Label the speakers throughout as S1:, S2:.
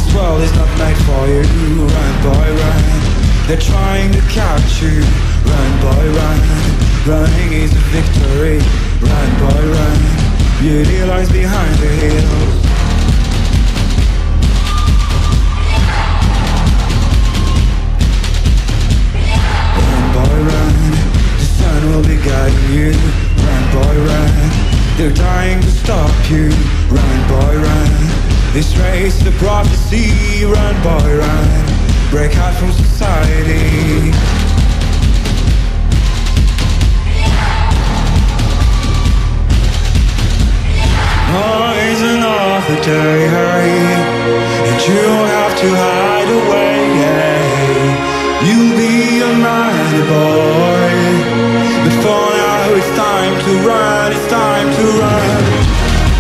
S1: world is not made for you. Run, boy, run. They're trying to catch you. Run, boy, run. Running is a victory. Run, boy, run. Beauty lies behind the hills. Run, boy, run. The sun will be guiding you. Run, boy, run. They're trying to stop you. Run, boy, run. This race, the prophecy. Run, boy, run. Break out from society. Oh, it's another day, and you don't have to hide away. You'll be a mighty boy, but for now it's time to run. It's time to run.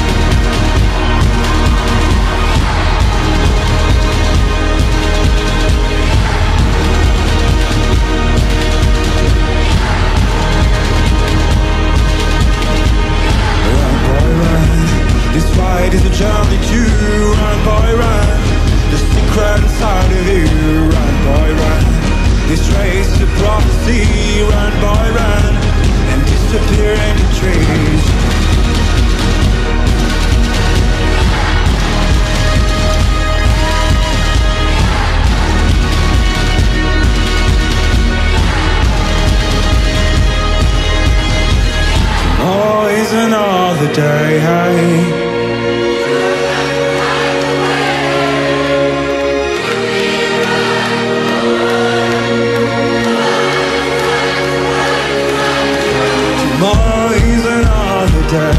S1: This fight is a journey to run, boy, run. The secret inside of you, run, boy, run. This race is a prophecy, run, boy, run. And disappear in the trees. Always another day, hey. Tomorrow is another day.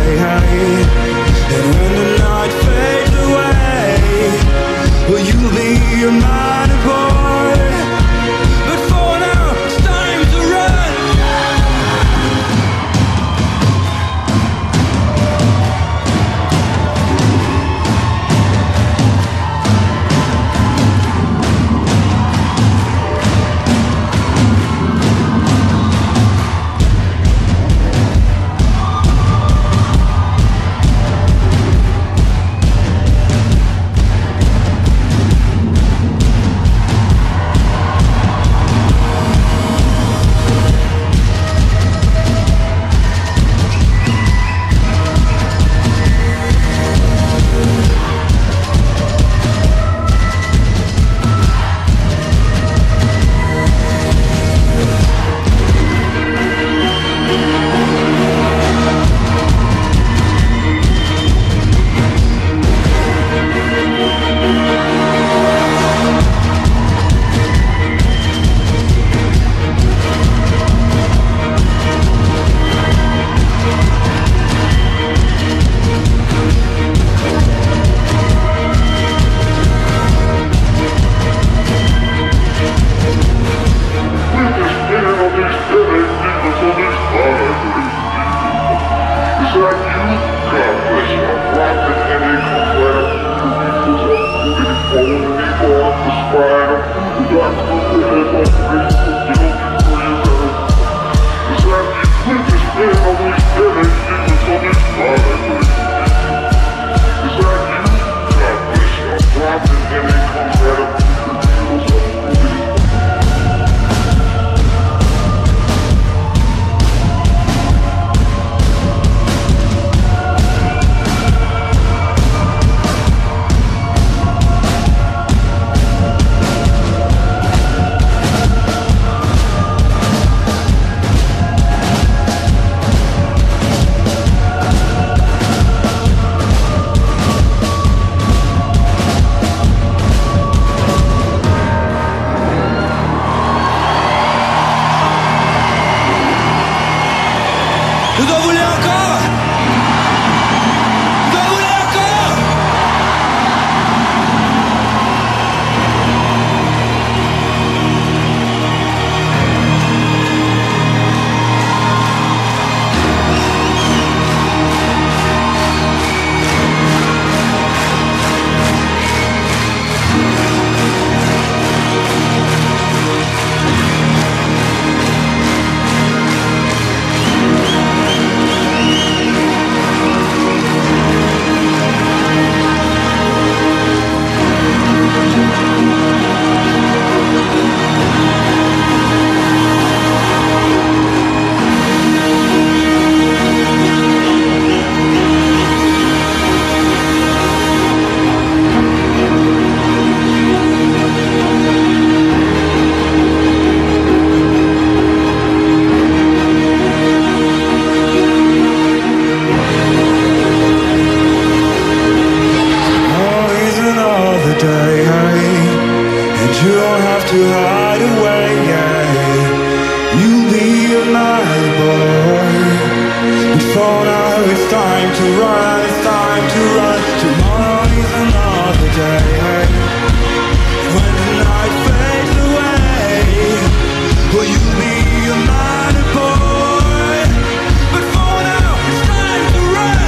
S1: to hide away, yeah. You'll be a mighty boy. But for now it's time to run, it's time to run. Tomorrow is another day. When the night fades away, will you be a mighty boy? But for now it's time to run.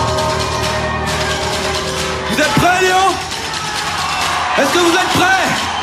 S1: Vous êtes prêts, Lyon? Est-ce que vous êtes prêts?